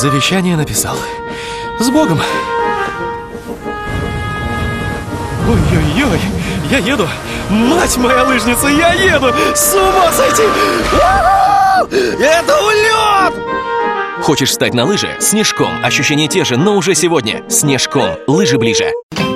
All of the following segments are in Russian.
Завещание написал. С Богом. Ой-ой-ой, я еду. Мать моя лыжница, я еду. С ума сойти. Это улет! Хочешь встать на лыжи? Снежком. Ощущения те же, но уже сегодня. Снежком. Лыжи ближе.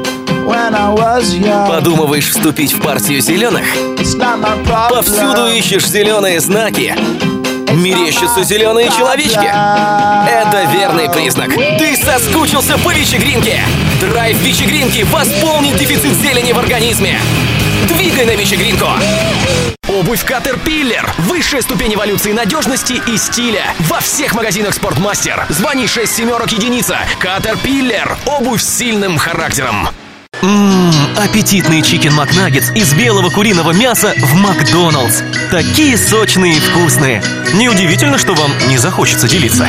Подумываешь вступить в партию зеленых? Повсюду ищешь зеленые знаки. Мерещатся зеленые человечки. Это верный признак. Ты соскучился по Вичи-гринке. Драйв Вичи-гринки восполнит дефицит зелени в организме. Двигай на Вичи-гринку. Обувь Caterpillar. Высшая ступень эволюции надежности и стиля. Во всех магазинах Спортмастер. Звони 671. Caterpillar. Обувь с сильным характером. Аппетитный чикен макнаггетс из белого куриного мяса в Макдоналдс. Такие сочные и вкусные. Неудивительно, что вам не захочется делиться.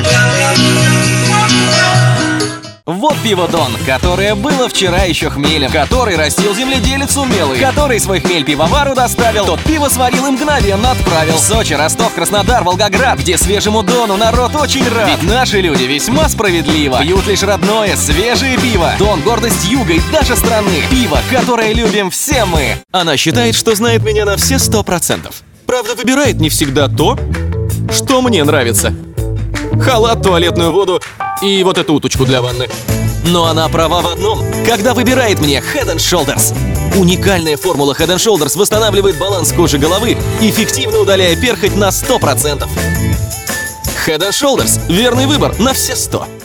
Вот пиво Дон, которое было вчера еще хмелем, который растил земледелец умелый, который свой хмель пивовару доставил, тот пиво сварил и мгновенно отправил. Сочи, Ростов, Краснодар, Волгоград, где свежему Дону народ очень рад. Ведь наши люди весьма справедливо пьют лишь родное, свежее пиво. Дон — гордость юга и даже страны. Пиво, которое любим все мы. Она считает, что знает меня на все 100%. Правда, выбирает не всегда то, что мне нравится. Халат, туалетную воду и вот эту уточку для ванны. Но она права в одном. Когда выбирает мне Head & Shoulders. Уникальная формула Head & Shoulders восстанавливает баланс кожи головы, эффективно удаляя перхоть на 100%. Head & Shoulders – верный выбор на все 100.